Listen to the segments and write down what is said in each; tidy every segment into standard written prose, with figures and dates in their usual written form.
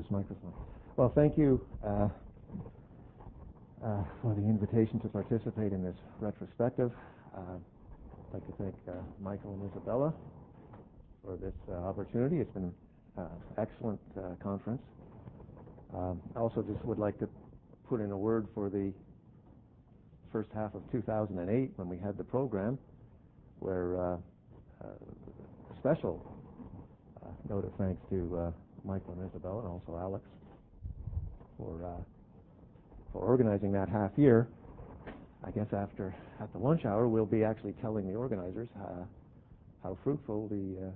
this microphone. Well, thank you for the invitation to participate in this retrospective. I'd like to thank Michael and Isabella for this opportunity. It's been an excellent conference. I also just would like to put in a word for the first half of 2008 when we had the program, where a special note of thanks to Michael and Isabella and also Alex for organizing that half year. I guess at the lunch hour we'll be actually telling the organizers how fruitful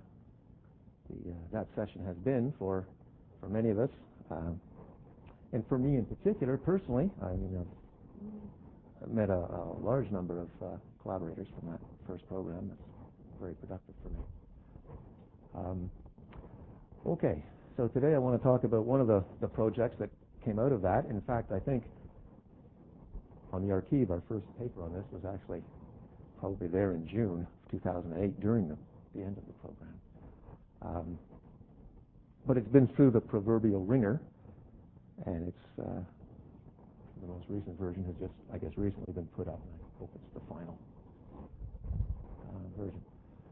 that session has been for many of us, and for me in particular personally. I mean, I've met a large number of collaborators from that first program. That's very productive for me. Okay, so today I want to talk about one of the projects that came out of that. In fact, I think on the archive, our first paper on this was actually probably there in June of 2008 during the end of the program. But it's been through the proverbial ringer, and it's the most recent version has just, I guess, recently been put up, and I hope it's the final version.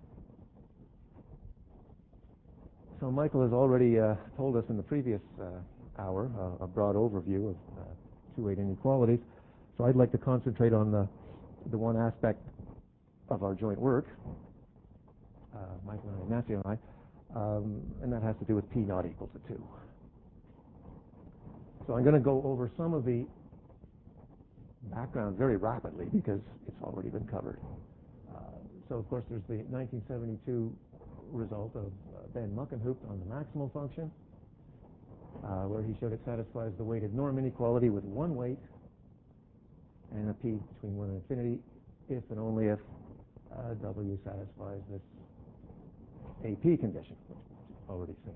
So Michael has already told us in the previous hour a broad overview of two-weight inequalities. So I'd like to concentrate on the one aspect of our joint work, Michael and Ignacio and I, and that has to do with p not equal to 2. So I'm going to go over some of the background very rapidly because it's already been covered. So of course there's the 1972 result of Ben Muckenhoop on the maximal function, where he showed it satisfies the weighted norm inequality with one weight and a p between 1 and infinity if and only if W satisfies this AP condition, which we've already seen.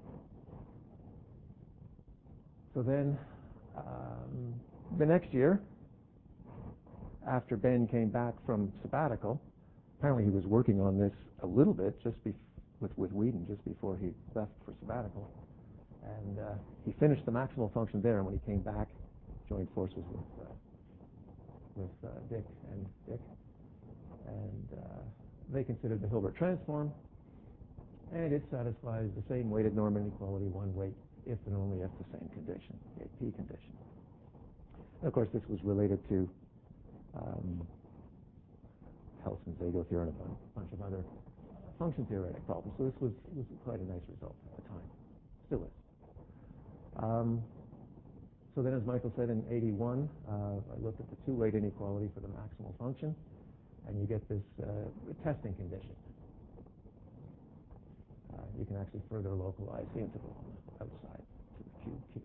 So then the next year, after Ben came back from sabbatical, apparently he was working on this a little bit with Whedon just before he left for sabbatical, and he finished the maximal function there. And when he came back, joined forces with Dick, and they considered the Hilbert transform, and it satisfies the same weighted norm inequality, one weight, if and only if the same condition, the AP condition. And of course, this was related to Helston-Zagel theorem and a bunch of other function theoretic problems. So this was quite a nice result at the time. Still is. So then, as Michael said, in 81, I looked at the two-weight inequality for the maximal function, and you get this testing condition. You can actually further localize the integral on the outside to the cube Q.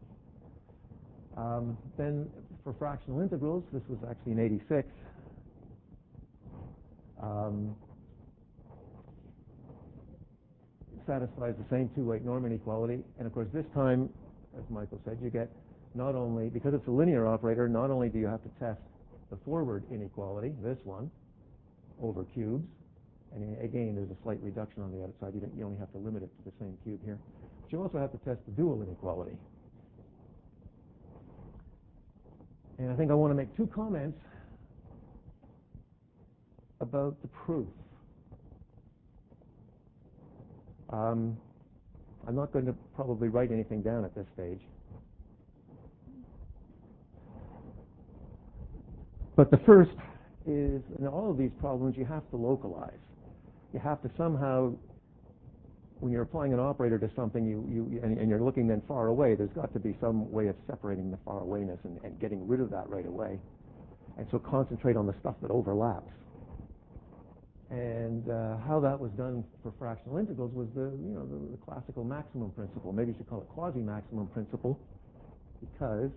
Then for fractional integrals, this was actually in 86. It satisfies the same two-weight norm inequality, and of course this time, as Michael said, you get not only, because it's a linear operator, not only do you have to test the forward inequality, this one, over cubes, and again there's a slight reduction on the outside. You only have to limit it to the same cube here. But you also have to test the dual inequality. And I think I want to make two comments about the proof. I'm not going to probably write anything down at this stage. But the first is, in all of these problems, you have to localize. You have to somehow, when you're applying an operator to something, and you're looking then far away, there's got to be some way of separating the far awayness and getting rid of that right away. And so concentrate on the stuff that overlaps. And how that was done for fractional integrals was the classical maximum principle. Maybe you should call it quasi-maximum principle, because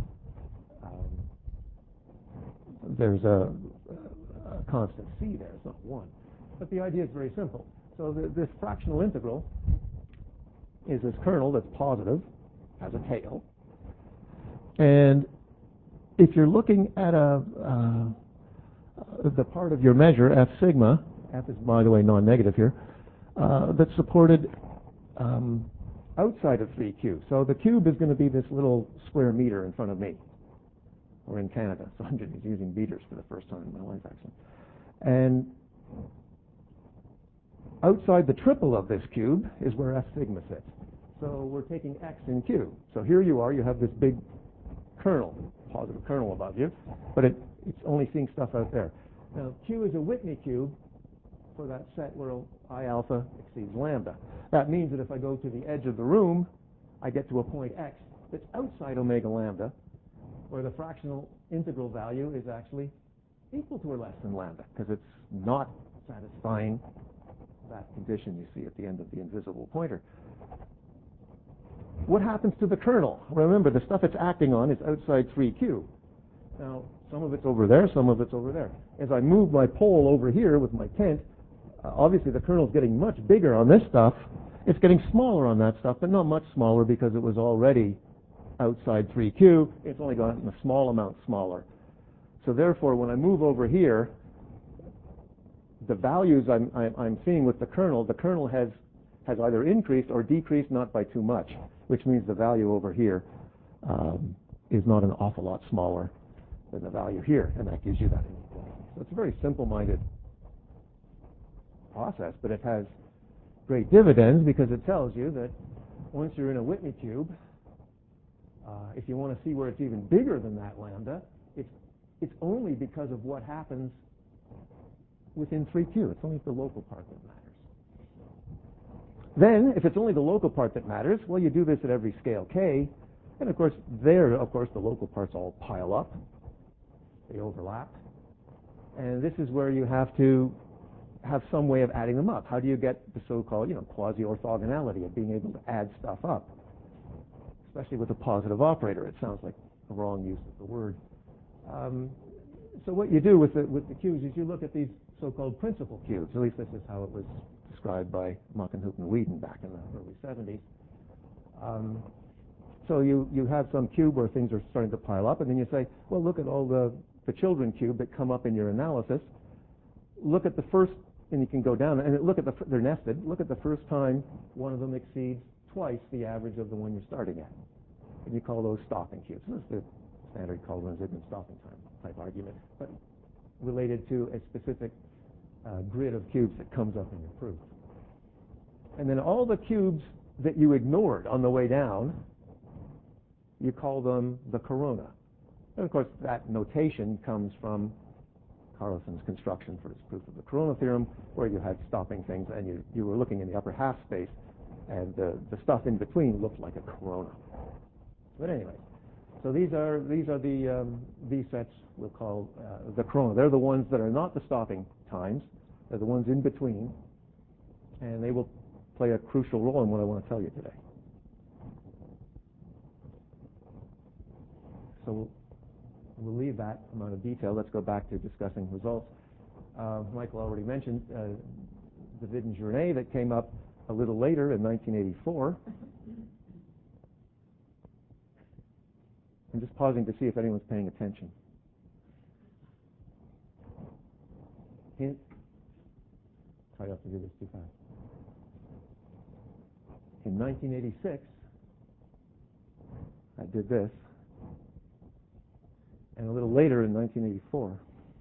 there's a constant c there. It's not 1. But the idea is very simple. So this fractional integral is this kernel that's positive, has a tail. And if you're looking at the part of your measure, f sigma, f is, by the way, non-negative here, that's supported outside of 3Q. So the cube is going to be this little square meter in front of me, or in Canada. So I'm just using meters for the first time in my life, actually. And outside the triple of this cube is where F sigma sits. So we're taking X in Q. So here you are, you have this big kernel, positive kernel above you, but it's only seeing stuff out there. Now, Q is a Whitney cube for that set where I alpha exceeds lambda. That means that if I go to the edge of the room, I get to a point X that's outside omega lambda, where the fractional integral value is actually equal to or less than lambda, because it's not satisfying that condition you see at the end of the invisible pointer. What happens to the kernel? Remember, the stuff it's acting on is outside 3Q. Now, some of it's over there, some of it's over there. As I move my pole over here with my tent, obviously the kernel's getting much bigger on this stuff. It's getting smaller on that stuff, but not much smaller because it was already outside 3Q. It's only gotten a small amount smaller. So therefore, when I move over here, the values I'm seeing with the kernel has either increased or decreased, not by too much, which means the value over here is not an awful lot smaller than the value here, and that gives you that inequality. So it's a very simple-minded process, but it has great dividends because it tells you that once you're in a Whitney cube, if you want to see where it's even bigger than that lambda, it's only because of what happens within 3Q. It's only the local part that matters. Then, if it's only the local part that matters, well, you do this at every scale k, and of course, the local parts all pile up. They overlap. And this is where you have to have some way of adding them up. How do you get the so-called, quasi-orthogonality of being able to add stuff up? Especially with a positive operator. It sounds like a wrong use of the word. So what you do with the cubes is you look at these so-called principal cubes. At least this is how it was described by Muckenhoop and Whedon back in the early 70s. So you have some cube where things are starting to pile up, and then you say, well, look at all the children cube that come up in your analysis. Look at the first, and you can go down, and look at they're nested. Look at the first time one of them exceeds twice the average of the one you're starting at. And you call those stopping cubes. This is the standard Calderon-Zygmunt stopping time type argument, but related to a specific grid of cubes that comes up in your proof. And then all the cubes that you ignored on the way down, you call them the corona. And of course, that notation comes from Carlson's construction for his proof of the corona theorem, where you had stopping things, and you were looking in the upper half space, and the stuff in between looked like a corona. But anyway, so these are these sets we'll call the corona. They're the ones that are not the stopping times. They're the ones in between, and they will play a crucial role in what I want to tell you today. So we'll leave that amount of detail. Let's go back to discussing results. Michael already mentioned the Witten-Journet that came up a little later in 1984. I'm just pausing to see if anyone's paying attention. Hint? Try not to do this too fast. In 1986, I did this. And a little later in 1984.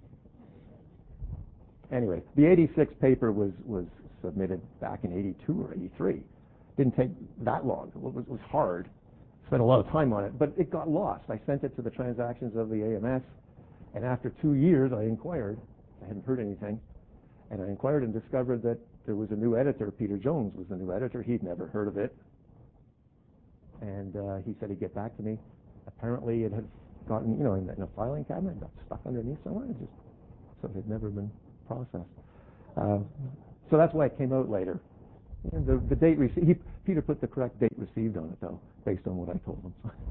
Anyway, the 86 paper was submitted back in 82 or 83. Didn't take that long. It was hard. Spent a lot of time on it, but it got lost. I sent it to the transactions of the AMS, and after 2 years, I inquired. I hadn't heard anything, and I inquired and discovered that there was a new editor. Peter Jones was the new editor. He'd never heard of it, and he said he'd get back to me. Apparently, it had gotten, in a filing cabinet, got stuck underneath somewhere, so it had never been processed. So that's why it came out later. And the date received, Peter put the correct date received on it, though, based on what I told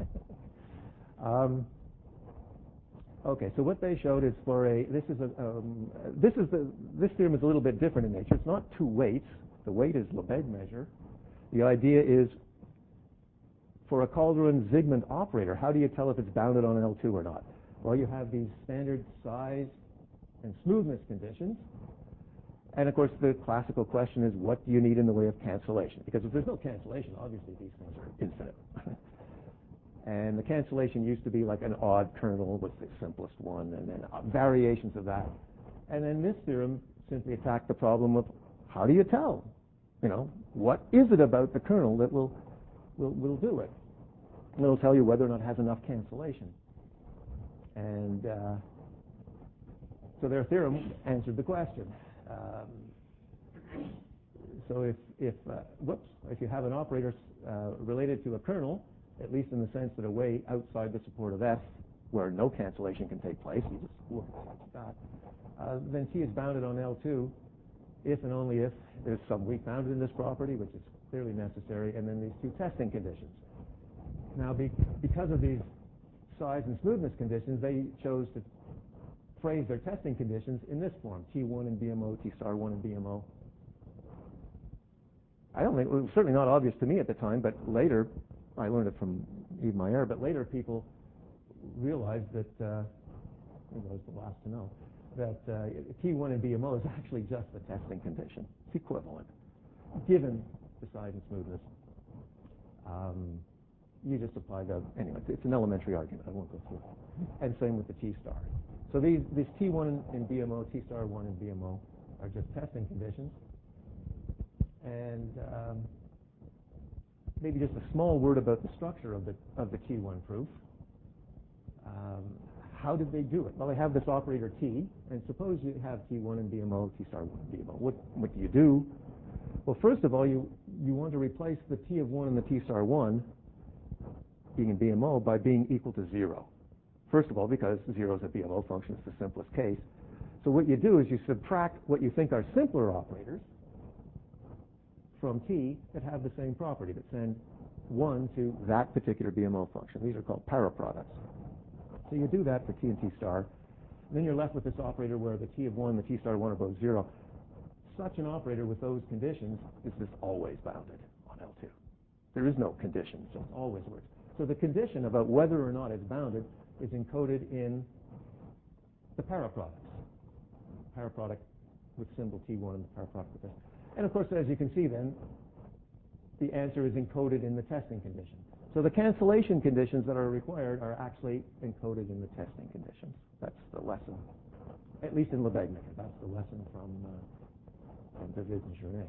him. Okay, so what they showed is this theorem is a little bit different in nature. It's not two weights. The weight is Lebesgue measure. The idea is, for a Calderon-Zygmunt operator, how do you tell if it's bounded on L2 or not? Well, you have these standard size and smoothness conditions, And of course, the classical question is, what do you need in the way of cancellation? Because if there's no cancellation, obviously these things are infinite. And the cancellation used to be like an odd kernel was the simplest one, and then variations of that. And then this theorem simply attacked the problem of, how do you tell? What is it about the kernel that will do it? It'll tell you whether or not it has enough cancellation. And so their theorem answered the question. So if you have an operator related to a kernel, at least in the sense that a way outside the support of F where no cancellation can take place, you just look at that, then T is bounded on L2 if and only if there's some weak bounded in this property, which is clearly necessary, and then these two testing conditions. Now, because of these size and smoothness conditions, they chose to phrase their testing conditions in this form: T1 in BMO, T star 1 in BMO. I don't think it was certainly not obvious to me at the time, but later, I learned it from Yves Mayer, but later people realized that, maybe I was the last to know, that T1 in BMO is actually just the testing condition. It's equivalent, given the size and smoothness. You just apply the, anyway, it's an elementary argument. I won't go through it. And same with the T star. So these T1 in BMO, T star 1 in BMO are just testing conditions. And maybe just a small word about the structure of the T1 proof. How did they do it? Well, they have this operator T, and suppose you have T1 in BMO, T star 1 in BMO. What do you do? Well, first of all, you want to replace the T of 1 and the T star 1 being in BMO by being equal to 0. First of all, because 0 is a BMO function, it's the simplest case. So what you do is you subtract what you think are simpler operators from T that have the same property, that send 1 to that particular BMO function. These are called paraproducts. So you do that for T and T star, and then you're left with this operator where the T of 1 and the T star 1 are both 0. Such an operator with those conditions is just always bounded on L2. There is no condition, it just always works. So the condition about whether or not it's bounded is encoded in the paraproducts. Paraproduct with symbol T1 and the paraproduct with this. And of course, as you can see then, the answer is encoded in the testing condition. So the cancellation conditions that are required are actually encoded in the testing conditions. That's the lesson, at least in Lebesgue-Necker. That's the lesson from David and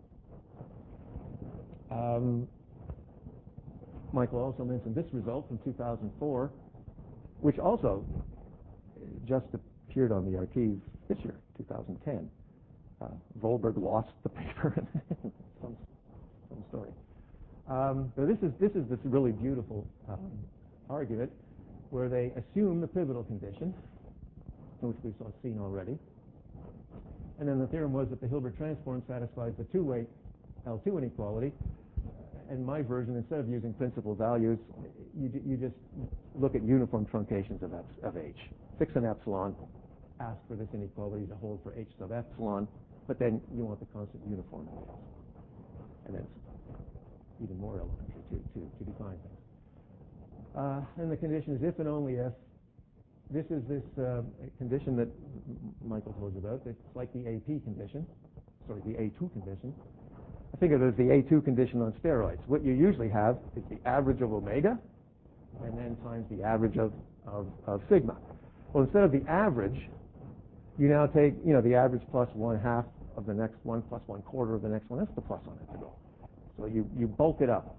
Journet. Michael also mentioned this result from 2004, which also just appeared on the archive this year, 2010. Volberg lost the paper. some story. So this is this really beautiful argument where they assume the pivotal condition, which we've seen already. And then the theorem was that the Hilbert transform satisfies the two-way L2 inequality. And my version, instead of using principal values, you just look at uniform truncations of H. Fix an epsilon, ask for this inequality to hold for H sub epsilon, but then you want the constant uniformity. And then it's even more elementary to define things. And the condition is if and only if. This is this condition that Michael told you about. It's like the AP condition, sorry, the A2 condition. I think of it as the A2 condition on steroids. What you usually have is the average of omega and then times the average of sigma. Well, instead of the average, you now take, the average plus 1/2 of the next one plus 1/4 of the next one. That's the plus on it to go. So you bulk it up,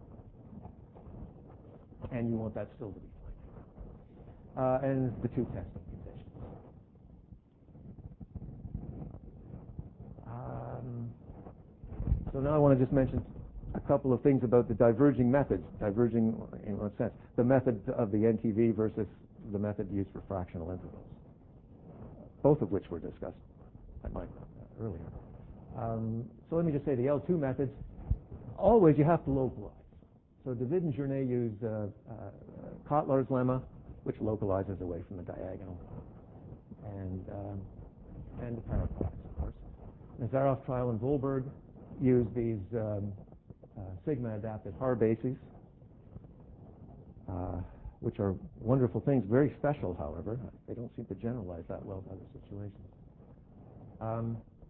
and you want that still to be fine. And the two testing conditions. So now I want to just mention a couple of things about the diverging methods. Diverging in what sense? The method of the NTV versus the method used for fractional intervals, both of which were discussed at my earlier. So let me just say the L2 methods, always you have to localize. So David and Journet use Kotlar's lemma, which localizes away from the diagonal, and the paraproducts, of course. Nazaroff, Trial, and Volberg use these sigma adapted Haar bases, which are wonderful things, very special, however. They don't seem to generalize that well to other situations.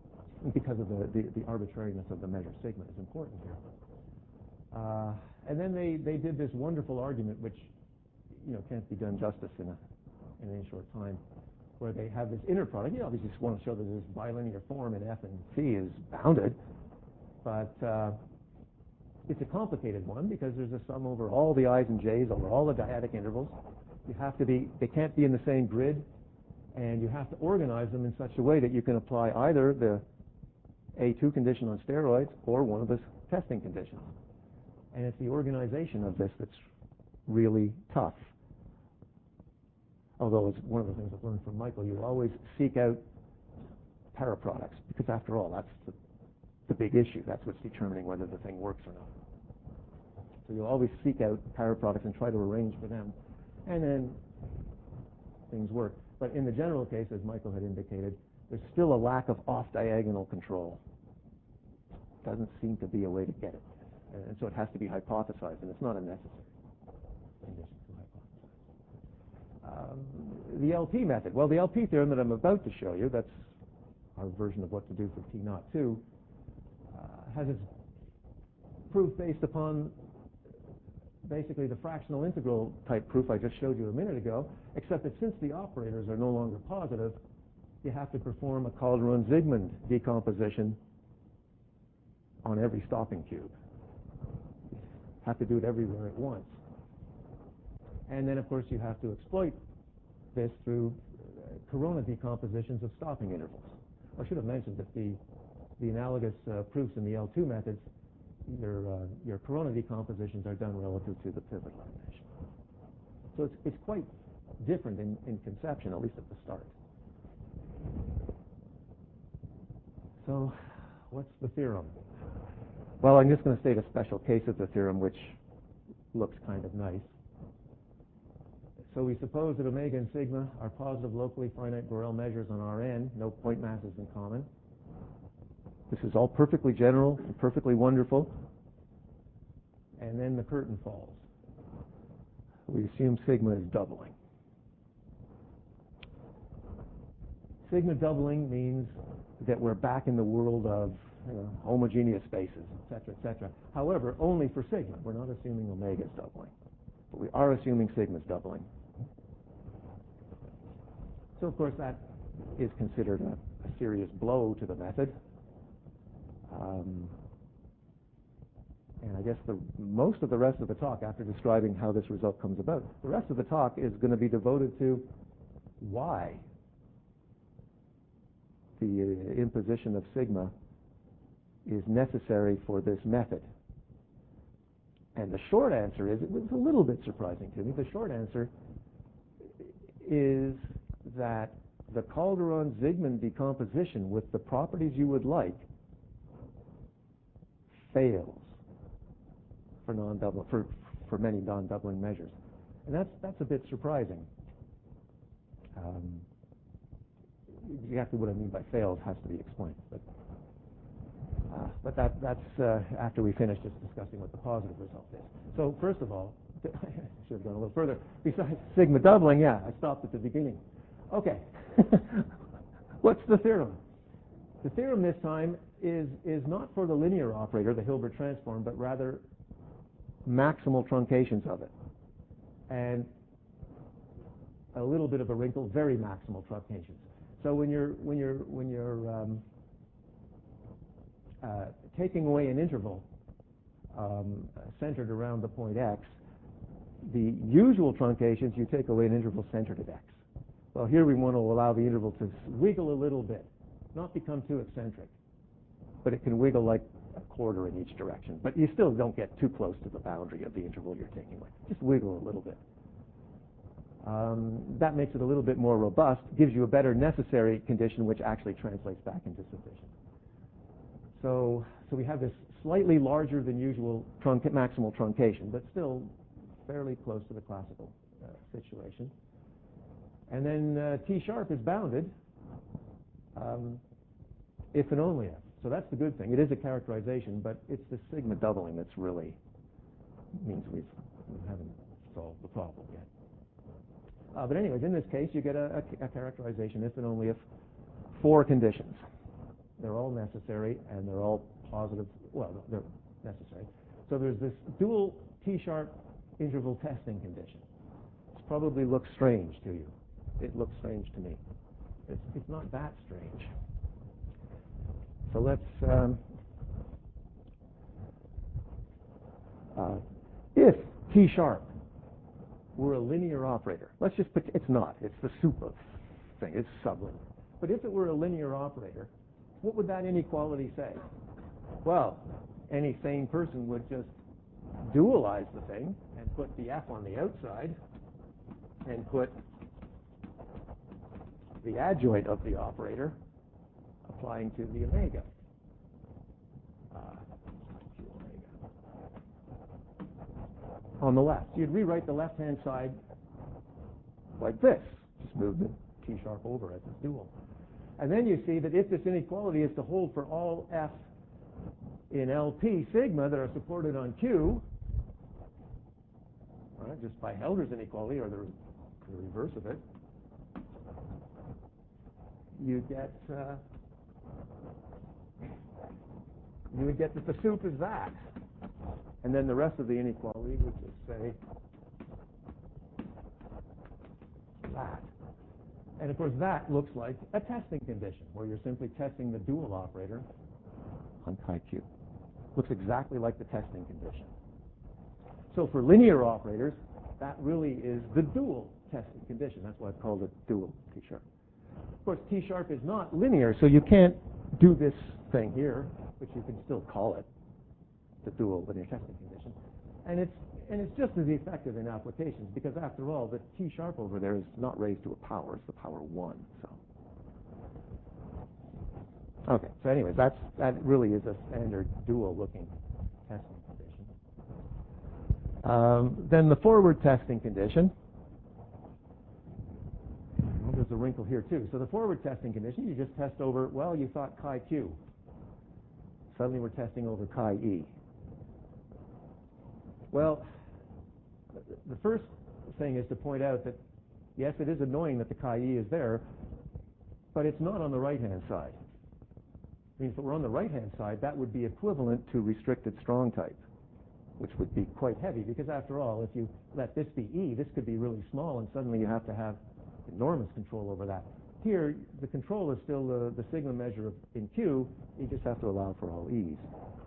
because of the arbitrariness of the measure sigma is important here. And then they did this wonderful argument, which can't be done justice in any short time, where they have this inner product. You obviously just want to show that this bilinear form in F and C is bounded, but it's a complicated one because there's a sum over all the i's and j's over all the dyadic intervals. They can't be in the same grid, and you have to organize them in such a way that you can apply either the A2 condition on steroids or one of the testing conditions. And it's the organization of this that's really tough. Although it's one of the things I've learned from Michael, you always seek out paraproducts, because after all, that's the big issue. That's what's determining whether the thing works or not. So you'll always seek out paraproducts and try to arrange for them, and then things work. But in the general case, as Michael had indicated, there's still a lack of off-diagonal control. Doesn't seem to be a way to get it. And so it has to be hypothesized, and it's not a necessary condition to hypothesize. The LP method. Well, the LP theorem that I'm about to show you, that's our version of what to do for T02, has its proof based upon basically the fractional integral type proof I just showed you a minute ago, except that since the operators are no longer positive, you have to perform a Calderon-Zygmund decomposition on every stopping cube. You have to do it everywhere at once. And then, of course, you have to exploit this through corona decompositions of stopping intervals. I should have mentioned that the analogous proofs in the L2 methods, your corona decompositions are done relative to the pivot elimination. So it's quite different in conception, at least at the start. So what's the theorem? Well, I'm just going to state a special case of the theorem, which looks kind of nice. So we suppose that omega and sigma are positive locally finite Borel measures on Rn, no point masses in common. This is all perfectly general and perfectly wonderful. And then the curtain falls. We assume sigma is doubling. Sigma doubling means that we're back in the world of homogeneous spaces, etc., etc. However, only for sigma. We're not assuming omega is doubling. But we are assuming sigma is doubling. So, of course, that is considered a serious blow to the method. And I guess most of the rest of the talk, after describing how this result comes about, the rest of the talk is going to be devoted to why the imposition of sigma is necessary for this method. And the short answer is, it was a little bit surprising to me, the short answer is that the Calderon-Zygmund decomposition with the properties you would like fails for many non-doubling measures. And that's a bit surprising. Exactly what I mean by fails has to be explained. But that's after we finish just discussing what the positive result is. So first of all, I should have gone a little further. Besides sigma doubling, yeah, I stopped at the beginning. Okay. What's the theorem? The theorem this time is not for the linear operator, the Hilbert transform, but rather maximal truncations of it. And a little bit of a wrinkle, very maximal truncations. So when you're taking away an interval centered around the point x, the usual truncations, you take away an interval centered at x. Well, here we want to allow the interval to wiggle a little bit, not become too eccentric, but it can wiggle like a quarter in each direction. But you still don't get too close to the boundary of the interval you're taking away. Just wiggle a little bit. That makes it a little bit more robust, gives you a better necessary condition, which actually translates back into sufficient. So we have this slightly larger than usual maximal truncation, but still fairly close to the classical situation. And then T sharp is bounded if and only if. So that's the good thing. It is a characterization, but it's the sigma doubling that's really means we haven't solved the problem yet. But anyways, in this case, you get a characterization if and only if 4 conditions. they're all necessary, and they're all positive. Well, they're necessary. So there's this dual T-sharp interval testing condition. This probably looks strange to you. It looks strange to me. It's not that strange. So let's, if T-sharp were a linear operator, let's just put, it's not, it's the soup of thing, it's sublinear. But if it were a linear operator, what would that inequality say? Well, any sane person would just dualize the thing and put the F on the outside and put the adjoint of the operator applying to the omega. On the left. You'd rewrite the left-hand side like this. Just move the T-sharp over as its dual. And then you see that if this inequality is to hold for all F in LP sigma that are supported on Q, right, just by Helder's inequality, or the reverse of it, you would get that the soup is that. And then the rest of the inequality would just say that. And of course that looks like a testing condition, where you're simply testing the dual operator on chi q. Looks exactly like the testing condition. So for linear operators, that really is the dual testing condition. That's why it's called a dual T-sharp. Of course, T-sharp is not linear, so you can't do this thing here, but you can still call it the dual linear testing condition. And it's just as effective in applications, because after all, the T-sharp over there is not raised to a power, it's the power 1. So okay, so anyways, that really is a standard dual looking testing condition. Then the forward testing condition. Well, there's a wrinkle here too. So the forward testing condition, you just test over, well, you thought chi q. Suddenly we're testing over chi e. Well, the first thing is to point out that, yes, it is annoying that the chi e is there, but it's not on the right-hand side. I mean, if it were on the right-hand side, that would be equivalent to restricted strong type, which would be quite heavy, because after all, if you let this be E, this could be really small, and suddenly you have to have enormous control over that. Here, the control is still the sigma measure in Q. You just have to allow for all E's.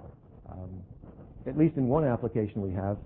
At least in one application we have,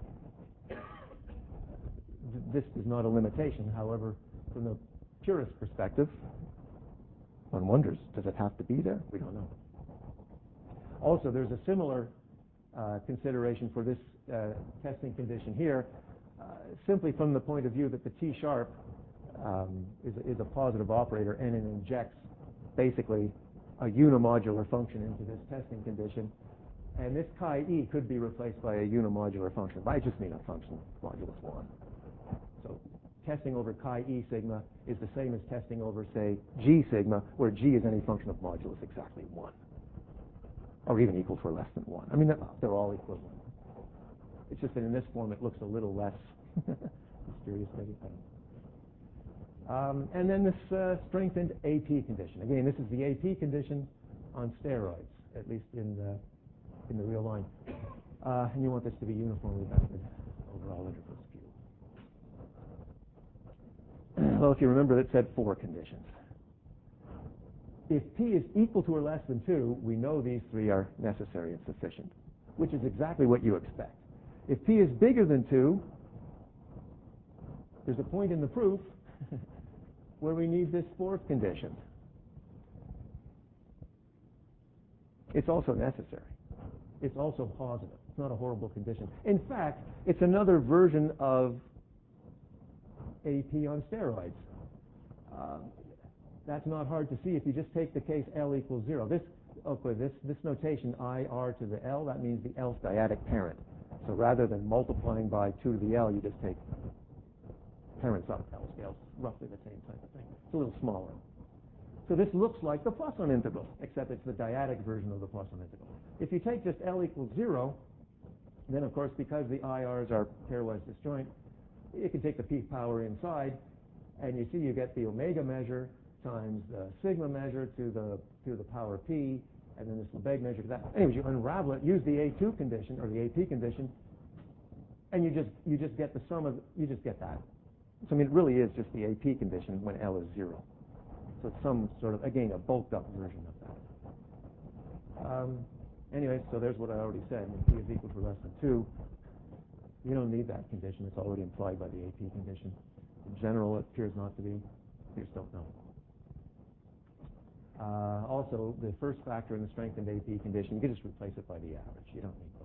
this is not a limitation. However, from the purist perspective, one wonders, does it have to be there? We don't know. Also, there's a similar consideration for this testing condition here, simply from the point of view that the T-sharp is a positive operator, and it injects basically a unimodular function into this testing condition. And this chi e could be replaced by a unimodular function. I just mean a function modulus 1. So testing over chi e sigma is the same as testing over, say, g sigma, where g is any function of modulus exactly 1. Or even equal to or less than 1. I mean, they're all equivalent. It's just that in this form it looks a little less mysterious, maybe. And then this strengthened AP condition. Again, this is the AP condition on steroids, at least in the real line. And you want this to be uniformly bounded over all intervals Q. Well, if you remember, it said 4 conditions. If P is equal to or less than 2, we know these 3 are necessary and sufficient, which is exactly what you expect. If P is bigger than 2, there's a point in the proof where we need this 4th condition. It's also necessary. It's also positive. It's not a horrible condition. In fact, it's another version of AP on steroids. That's not hard to see if you just take the case L equals 0. This notation I r to the L, that means the L's dyadic parent. So rather than multiplying by 2 to the L, you just take parents up L scales, roughly the same type of thing. It's a little smaller. So this looks like the Poisson integral, except it's the dyadic version of the Poisson integral. If you take just L equals 0, then of course, because the IRs are pairwise disjoint, you can take the P power inside, and you see you get the omega measure times the sigma measure to the power P, and then this Lebesgue measure to that. Anyways, you unravel it, use the A2 condition or the AP condition, and you just get the sum of, you just get that. So I mean, it really is just the AP condition when L is 0. So it's some sort of, again, a bulked up version of that. Anyway, so there's what I already said. When P is equal to less than 2, you don't need that condition. It's already implied by the AP condition. In general, it appears not to be. You just don't know. Also, the first factor in the strengthened AP condition, you can just replace it by the average. You don't need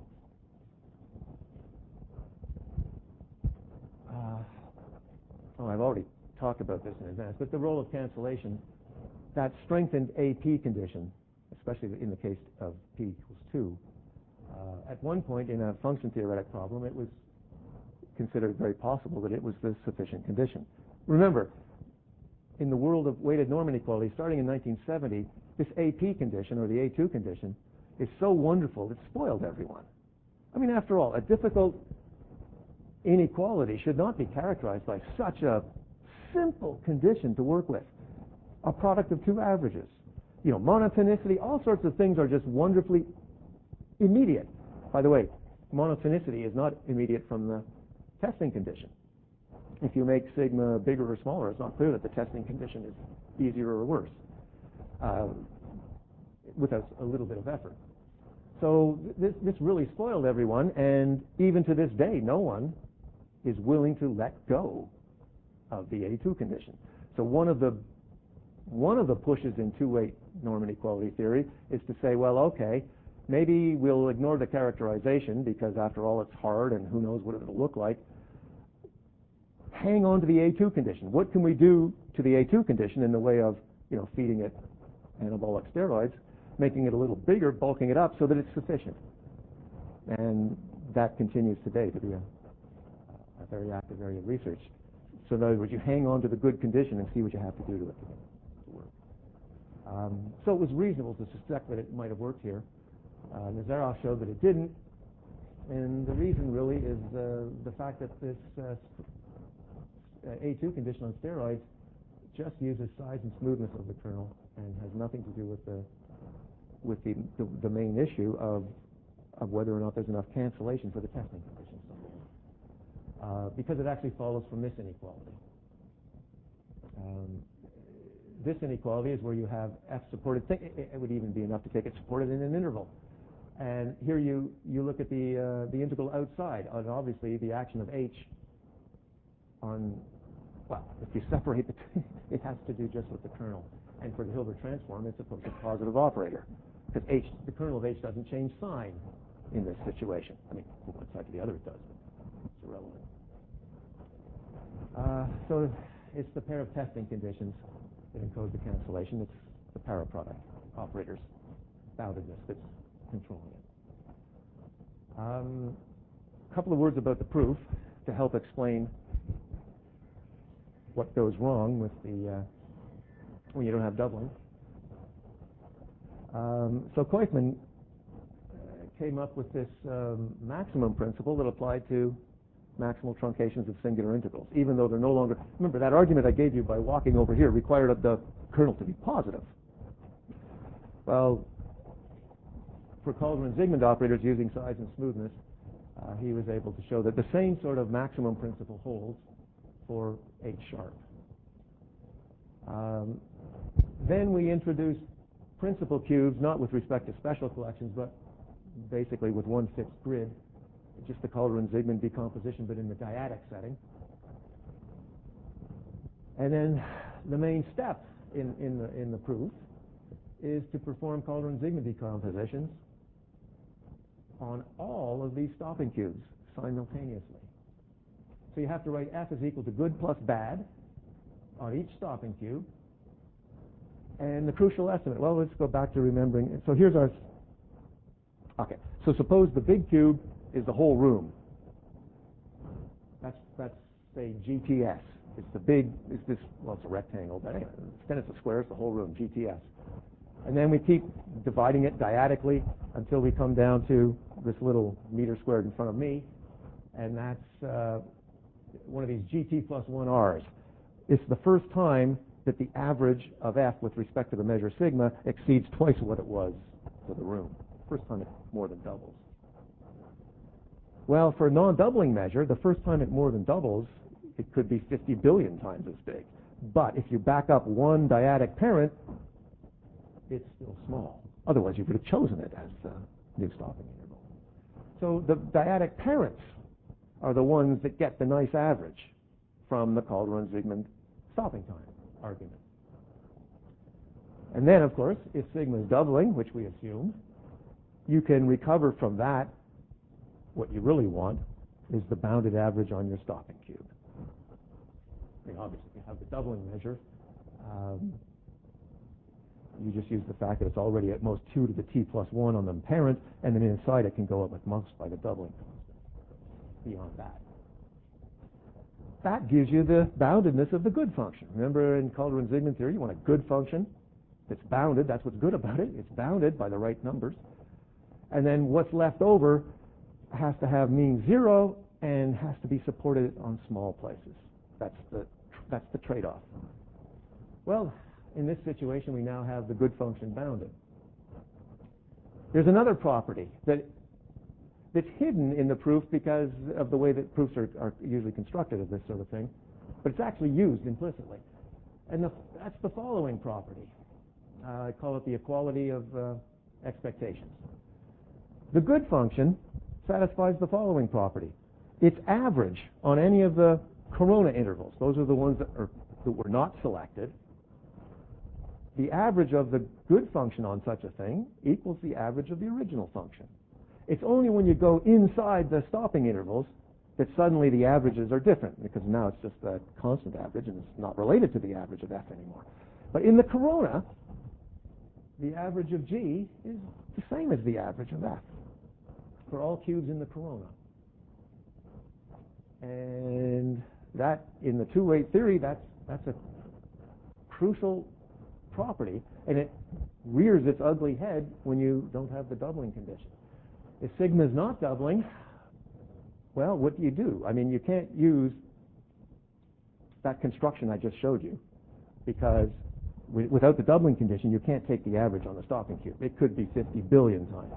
both. I've already talked about this in advance, but the role of cancellation, that strengthened AP condition, especially in the case of P equals 2, at one point in a function theoretic problem, it was considered very possible that it was the sufficient condition. Remember, in the world of weighted norm inequality, starting in 1970, this AP condition, or the A2 condition, is so wonderful it spoiled everyone. I mean, after all, a difficult inequality should not be characterized by such a simple condition to work with. A product of two averages. You know, monotonicity, all sorts of things are just wonderfully immediate. By the way, monotonicity is not immediate from the testing condition. If you make sigma bigger or smaller, it's not clear that the testing condition is easier or worse without a little bit of effort. So this really spoiled everyone, and even to this day, no one is willing to let go of the A2 condition. So one of the pushes in two-way norm inequality theory is to say, well, okay, maybe we'll ignore the characterization because, after all, it's hard and who knows what it'll look like. Hang on to the A2 condition. What can we do to the A2 condition in the way of, you know, feeding it anabolic steroids, making it a little bigger, bulking it up so that it's sufficient? And that continues today to be a very active area of research. So in other words, you hang on to the good condition and see what you have to do to it to work. So it was reasonable to suspect that it might have worked here. Nazarov showed that it didn't, and the reason really is the fact that this A2 condition on steroids just uses size and smoothness of the kernel and has nothing to do with the main issue of whether or not there's enough cancellation for the testing conditions to hold. Because it actually follows from this inequality. This inequality is where you have F supported thing. It would even be enough to take it supported in an interval. And here you look at the integral outside, and obviously the action of H on, well, if you separate the two, it has to do just with the kernel. And for the Hilbert transform, it's supposed to be a positive operator, because the kernel of H doesn't change sign in this situation. I mean, from one side to the other it does, but it's irrelevant. So it's the pair of testing conditions that encode the cancellation. It's the paraproduct operator's boundedness that's controlling it. A couple of words about the proof to help explain what goes wrong with the when you don't have doubling. So Koifman came up with this maximum principle that applied to maximal truncations of singular integrals, even though they're no longer. Remember, that argument I gave you by walking over here required the kernel to be positive. Well, for Calderon-Zygmunt operators using size and smoothness, he was able to show that the same sort of maximum principle holds for H sharp. Then we introduced principal cubes, not with respect to special collections, but basically with one fixed grid, just the Calderon-Zygmunt decomposition, but in the dyadic setting. And then the main step in the proof is to perform Calderon-Zygmunt decompositions on all of these stopping cubes simultaneously. So you have to write F is equal to good plus bad on each stopping cube. And the crucial estimate, well, let's go back to remembering. So here's our, okay, so suppose the big cube is the whole room. That's say GTS. It's the big, it's this, well, it's a rectangle, but anyway, then it's a square, it's the whole room, GTS. And then we keep dividing it dyadically until we come down to this little meter squared in front of me, and that's one of these GT plus 1 Rs. It's the first time that the average of F with respect to the measure sigma exceeds twice what it was to the room. First time it more than doubles. Well, for a non-doubling measure, the first time it more than doubles, it could be 50 billion times as big. But if you back up one dyadic parent, it's still small. Otherwise, you would have chosen it as the new stopping interval. So the dyadic parents are the ones that get the nice average from the Calderon-Zygmund stopping time argument. And then, of course, if sigma is doubling, which we assume, you can recover from that. What you really want is the bounded average on your stopping cube. I mean, obviously, if you have the doubling measure, you just use the fact that it's already at most 2 to the t plus 1 on the parent, and then inside it can go up at most by the doubling constant. Beyond that. That gives you the boundedness of the good function. Remember in Calderon-Zygmund theory, you want a good function that's bounded. That's what's good about it. It's bounded by the right numbers. And then what's left over has to have mean 0 and has to be supported on small places. That's the trade-off. Well, in this situation, we now have the good function bounded. There's another property that's hidden in the proof because of the way that proofs are usually constructed of this sort of thing, but it's actually used implicitly. And that's the following property. I call it the equality of expectations. The good function satisfies the following property. Its average on any of the corona intervals, those are the ones that were not selected, the average of the good function on such a thing equals the average of the original function. It's only when you go inside the stopping intervals that suddenly the averages are different, because now it's just a constant average and it's not related to the average of f anymore. But in the corona, the average of G is the same as the average of f for all cubes in the corona. And that, in the two-weight theory, that's a crucial property, and it rears its ugly head when you don't have the doubling condition. If sigma is not doubling, well, what do? I mean, you can't use that construction I just showed you, because without the doubling condition, you can't take the average on the stopping cube. It could be 50 billion times.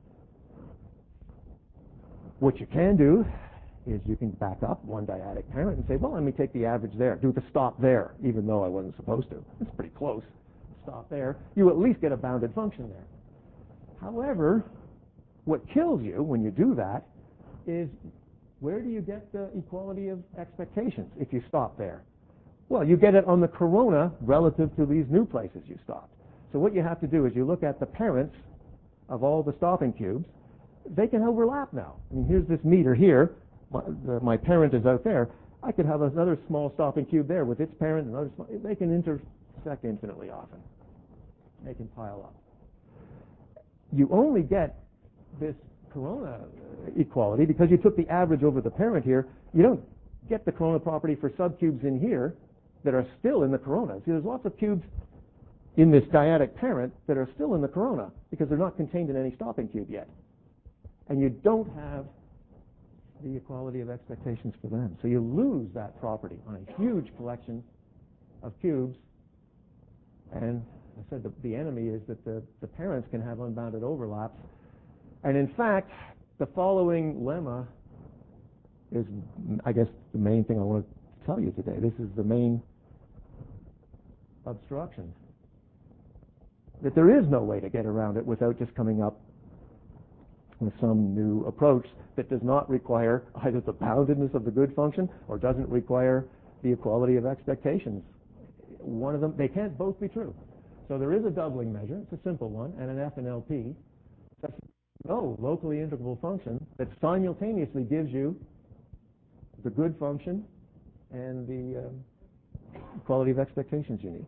What you can do is you can back up one dyadic parent and say, well, let me take the average there, do the stop there, even though I wasn't supposed to. It's pretty close. Stop there. You at least get a bounded function there. However, what kills you when you do that is, where do you get the equality of expectations if you stop there? Well, you get it on the corona relative to these new places you stopped. So what you have to do is you look at the parents of all the stopping cubes. They can overlap now. I mean, here's this meter here. My parent is out there. I could have another small stopping cube there with its parent and another small. They can intersect infinitely often. They can pile up. You only get this corona equality because you took the average over the parent here. You don't get the corona property for subcubes in here that are still in the corona. See, there's lots of cubes in this dyadic parent that are still in the corona because they're not contained in any stopping cube yet. And you don't have the equality of expectations for them. So you lose that property on a huge collection of cubes. And I said the enemy is that the parents can have unbounded overlaps. And in fact, the following lemma is, I guess, the main thing I want to tell you today. This is the main obstruction. That there is no way to get around it without just coming up with some new approach that does not require either the boundedness of the good function or doesn't require the equality of expectations. One of them, they can't both be true. So there is a doubling measure, it's a simple one, and an F and LP. That's no locally integrable function that simultaneously gives you the good function and the equality of expectations you need.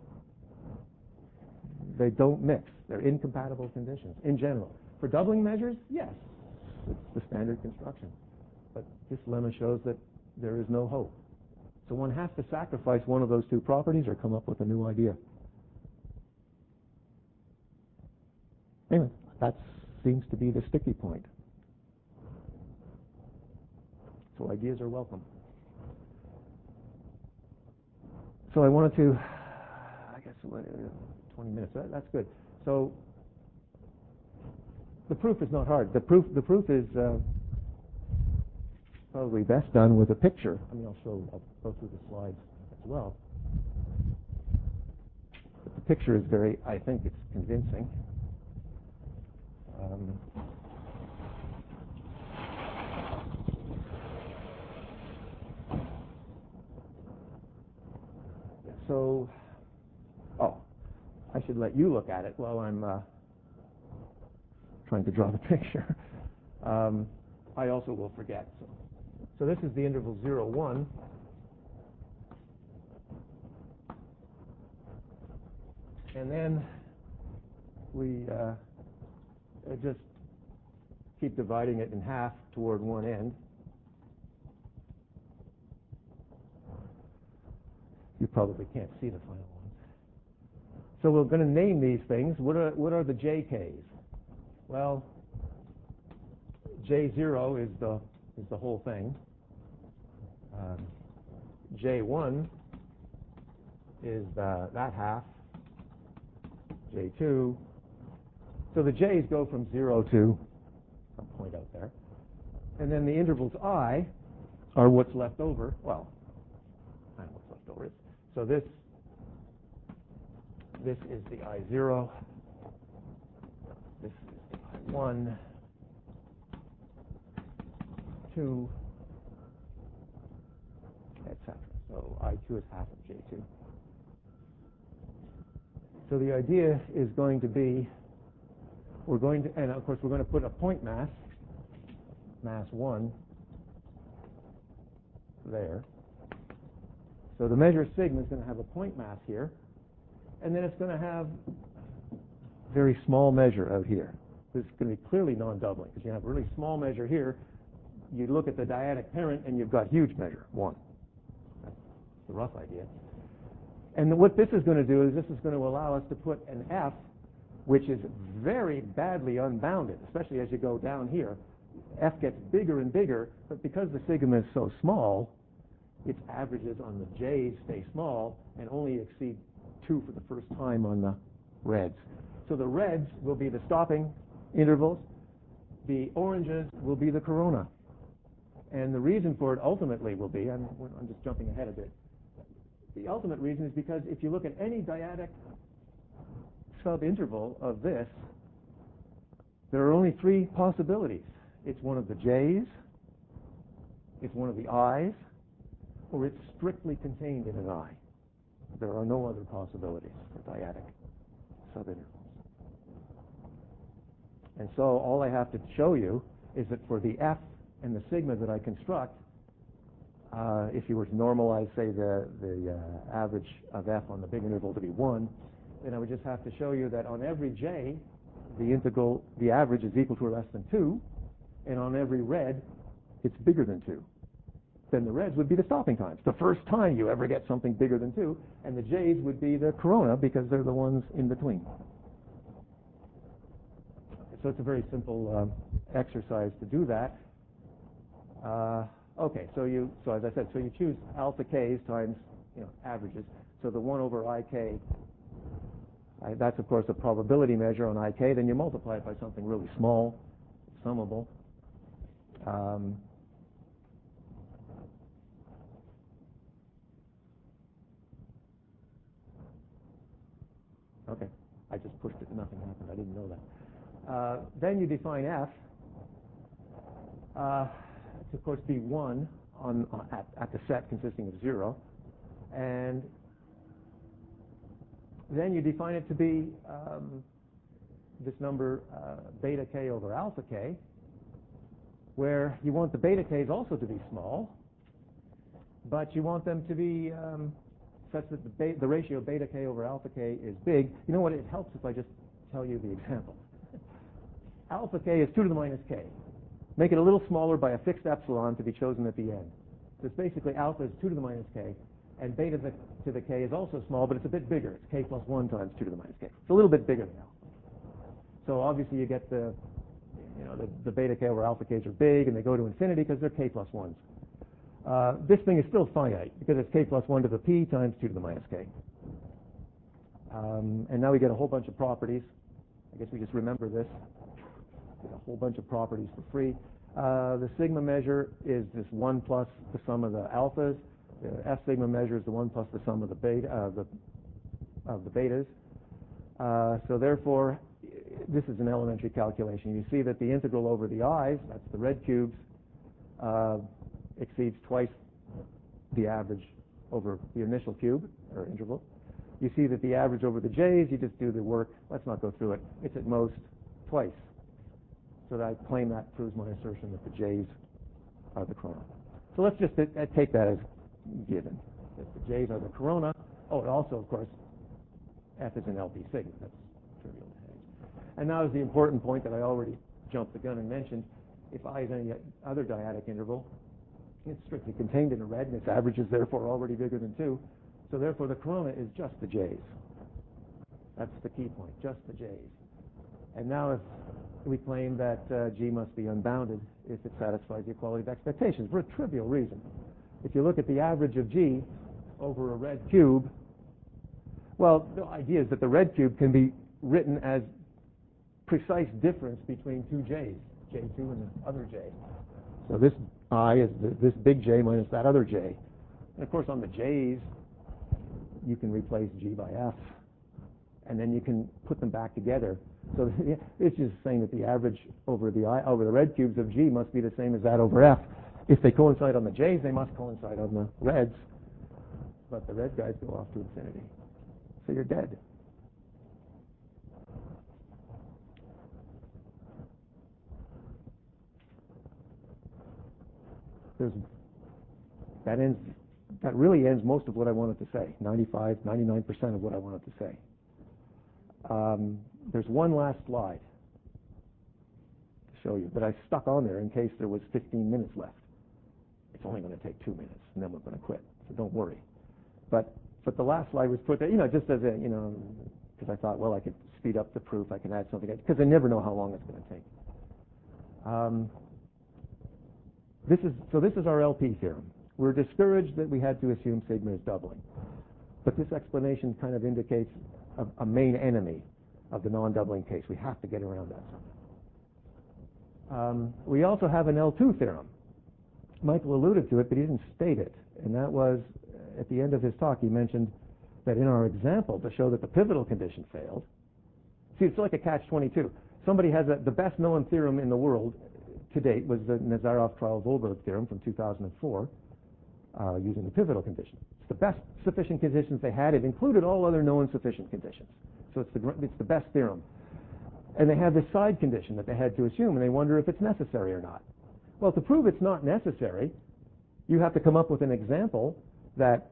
They don't mix. They're incompatible conditions in general. For doubling measures, yes, it's the standard construction. But this lemma shows that there is no hope. So one has to sacrifice one of those two properties or come up with a new idea. Anyway, that seems to be the sticky point. So ideas are welcome. So I wanted to, I guess, 20 minutes. That's good. So the proof is not hard. The proof is probably best done with a picture. I mean, I'll go through the slides as well. But the picture is I think it's convincing. So, I should let you look at it while I'm trying to draw the picture. I also will forget. So this is the interval 0, 1. And then we just keep dividing it in half toward one end. You probably can't see the final one. So we're going to name these things. What are the JKs? Well, J0 is the whole thing. J1 is that half. J2. So the J's go from 0 to some point out there. And then the intervals I are what's left over. Well, I know what's left over. So this is the I0. This is the I1, 2, etc. So I2 is half of J2. So the idea is going to be, and of course we're going to put a point mass 1, there. So the measure sigma is going to have a point mass here, and then it's going to have a very small measure out here. This is going to be clearly non-doubling, because you have a really small measure here. You look at the dyadic parent, and you've got huge measure, 1. That's the rough idea. And what this is going to do is this is going to allow us to put an F, which is very badly unbounded, especially as you go down here. F gets bigger and bigger, but because the sigma is so small, its averages on the J's stay small and only exceed 2 for the first time on the reds. So the reds will be the stopping intervals. The oranges will be the corona. And the reason for it ultimately will be, I'm just jumping ahead a bit, the ultimate reason is because if you look at any dyadic subinterval of this, there are only 3 possibilities. It's one of the J's, it's one of the I's, or it's strictly contained in an I. There are no other possibilities for dyadic subintervals. And so all I have to show you is that for the F and the sigma that I construct, if you were to normalize, say, the average of F on the big interval to be 1, then I would just have to show you that on every J, the average is equal to or less than 2, and on every red, it's bigger than 2. Then the reds would be the stopping times, the first time you ever get something bigger than 2, and the J's would be the corona because they're the ones in between. So it's a very simple exercise to do that. Okay, so as I said, so you choose alpha k's times averages. So the 1 over ik, that's of course a probability measure on ik. Then you multiply it by something really small, summable. Okay, I just pushed it and nothing happened. I didn't know that. Then you define F to, of course, be 1 at the set consisting of 0. And then you define it to be this number beta k over alpha k, where you want the beta k's also to be small, but you want them to be such that the ratio beta k over alpha k is big. You know what? It helps if I just tell you the example. Alpha k is 2 to the minus k. Make it a little smaller by a fixed epsilon to be chosen at the end. So it's basically alpha is 2 to the minus k, and beta to the k is also small, but it's a bit bigger. It's k plus 1 times 2 to the minus k. It's a little bit bigger than alpha. So obviously you get the beta k over alpha k's are big, and they go to infinity because they're k plus 1s. This thing is still finite because it's k plus 1 to the p times 2 to the minus k. And now we get a whole bunch of properties. I guess we just remember this. get a whole bunch of properties for free. The sigma measure is this 1 plus the sum of the alphas. The F sigma measure is the 1 plus the sum of the betas. So therefore, this is an elementary calculation. You see that the integral over the i's, that's the red cubes, exceeds twice the average over the initial cube, or interval. You see that the average over the j's, you just do the work. Let's not go through it. It's at most twice. So that I claim that proves my assertion that the j's are the corona. So let's just take that as given, that the j's are the corona. Oh, and also, of course, F is an LP sigma. That's trivial to hedge. And now is the important point that I already jumped the gun and mentioned. If I is any other dyadic interval, it's strictly contained in a red, and its average is therefore already bigger than 2. So therefore, the corona is just the j's. That's the key point, just the j's. And now if we claim that G must be unbounded if it satisfies the equality of expectations for a trivial reason. If you look at the average of G over a red cube, well, the idea is that the red cube can be written as precise difference between two j's, J2 and the other j. So this I is this big J minus that other j. And of course, on the j's, you can replace G by F, and then you can put them back together. So it's just saying that the average over the red cubes of G must be the same as that over F. If they coincide on the j's, they must coincide on the reds. But the red guys go off to infinity. So you're dead. That really ends most of what I wanted to say, 99% of what I wanted to say. There's one last slide to show you that I stuck on there in case there was 15 minutes left. It's only going to take 2 minutes, and then we're going to quit, so don't worry. But the last slide was put there, just as a, because I thought, well, I could speed up the proof, I can add something, because I never know how long it's going to take. This is our LP theorem. We're discouraged that we had to assume sigma is doubling. But this explanation kind of indicates a main enemy of the non-doubling case. We have to get around that somehow. We also have an L2 theorem. Michael alluded to it, but he didn't state it. And that was, at the end of his talk, he mentioned that in our example, to show that the pivotal condition failed. See, it's like a catch-22. Somebody has the best known theorem in the world to date was the Nazarov-Trial-Volberg theorem from 2004, using the pivotal condition. It's the best sufficient conditions they had. It included all other known sufficient conditions. So it's the best theorem. And they have this side condition that they had to assume, and they wonder if it's necessary or not. Well, to prove it's not necessary, you have to come up with an example that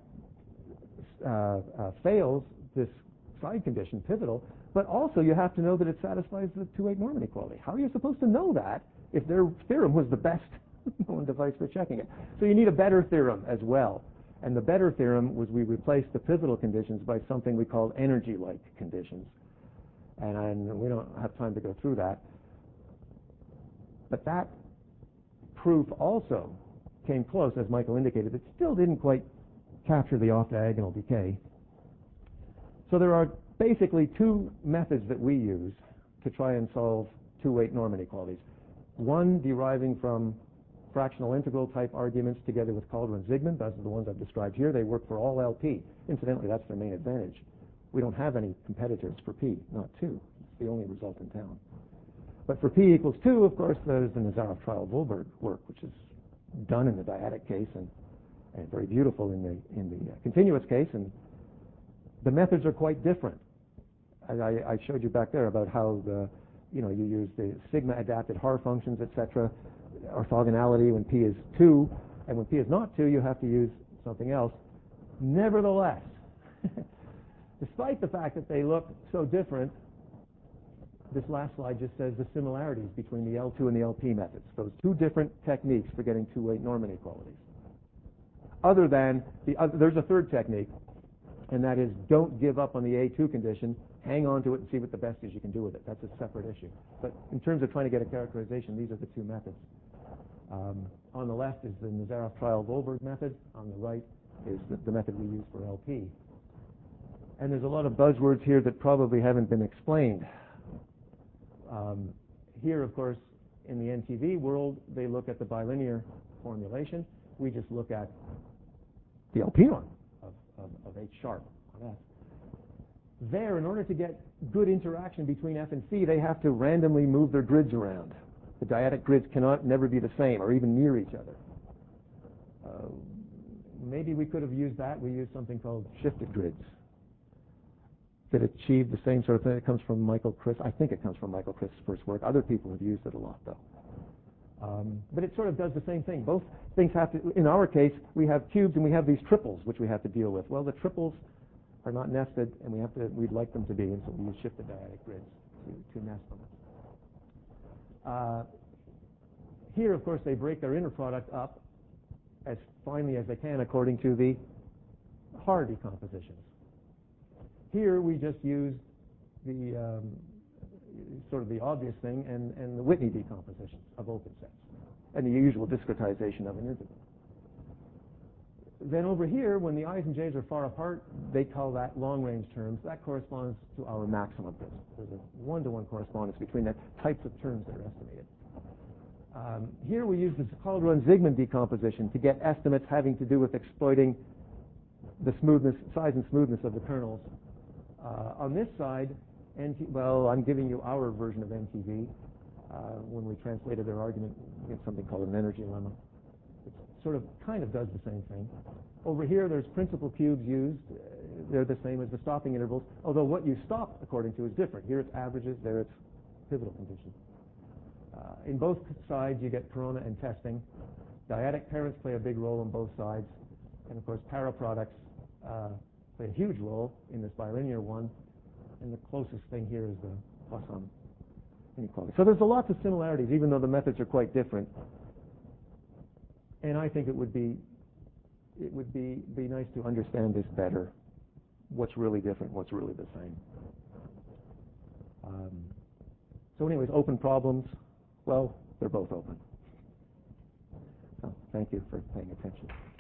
fails this side condition, pivotal, but also you have to know that it satisfies the 2-8 Norman equality. How are you supposed to know that if their theorem was the best known device for checking it? So you need a better theorem as well. And the better theorem was we replaced the pivotal conditions by something we called energy-like conditions. And we don't have time to go through that. But that proof also came close, as Michael indicated. It still didn't quite capture the off-diagonal decay. So there are basically two methods that we use to try and solve 2-8 Norman inequalities. One deriving from fractional integral type arguments together with Calderon-Zygmunt. Those are the ones I've described here. They work for all LP. Incidentally, that's their main advantage. We don't have any competitors for P, not 2. It's the only result in town. But for P equals 2, of course, there's the Nazarov-Trial-Volberg work, which is done in the dyadic case and very beautiful in the continuous case. And the methods are quite different. I showed you back there about how you use the sigma adapted Haar functions, etc. Orthogonality when P is 2, and when P is not 2, you have to use something else. Nevertheless, despite the fact that they look so different, this last slide just says the similarities between the L2 and the LP methods. Those two different techniques for getting 2-8 Norman inequalities. Other than, there's a third technique, and that is don't give up on the A2 condition. Hang on to it and see what the best is you can do with it. That's a separate issue. But in terms of trying to get a characterization, these are the two methods. On the left is the Nazarov-Trial-Volberg method. On the right is the method we use for LP. And there's a lot of buzzwords here that probably haven't been explained. Here, of course, in the NTV world, they look at the bilinear formulation. We just look at the alpine of H sharp on F. There, in order to get good interaction between F and C, they have to randomly move their grids around. The dyadic grids cannot never be the same or even near each other. Maybe we could have used that. We used something called shifted grids that achieve the same sort of thing. It comes from Michael Christ. I think it comes from Michael Christ's first work. Other people have used it a lot, though. But it sort of does the same thing. Both things have to, in our case, we have cubes and we have these triples, which we have to deal with. Well, the triples are not nested, and we'd like them to be, and so we use shifted dyadic grids to nest them. Here, of course, they break their inner product up as finely as they can according to the hard decompositions. Here, we just use the sort of the obvious thing and the Whitney decompositions of open sets and the usual discretization of an integral. Then over here, when the i's and j's are far apart, they call that long-range terms. That corresponds to our maximum prism. There's a one-to-one correspondence between the types of terms that are estimated. Here we use the Calderon-Zygmunt decomposition to get estimates having to do with exploiting the smoothness, size and smoothness of the kernels. On this side, well, I'm giving you our version of NTV. When we translated their argument, we get something called an energy lemma. It sort of kind of does the same thing. Over here, there's principal cubes used. They're the same as the stopping intervals, although what you stop according to is different. Here it's averages, there it's pivotal conditions. In both sides, you get corona and testing. Dyadic parents play a big role on both sides. And, of course, paraproducts play a huge role in this bilinear one. And the closest thing here is the Poisson inequality. So there's a lot of similarities, even though the methods are quite different. And I think it would be nice to understand this better. What's really different, what's really the same. So anyways, open problems. Well, they're both open. So thank you for paying attention.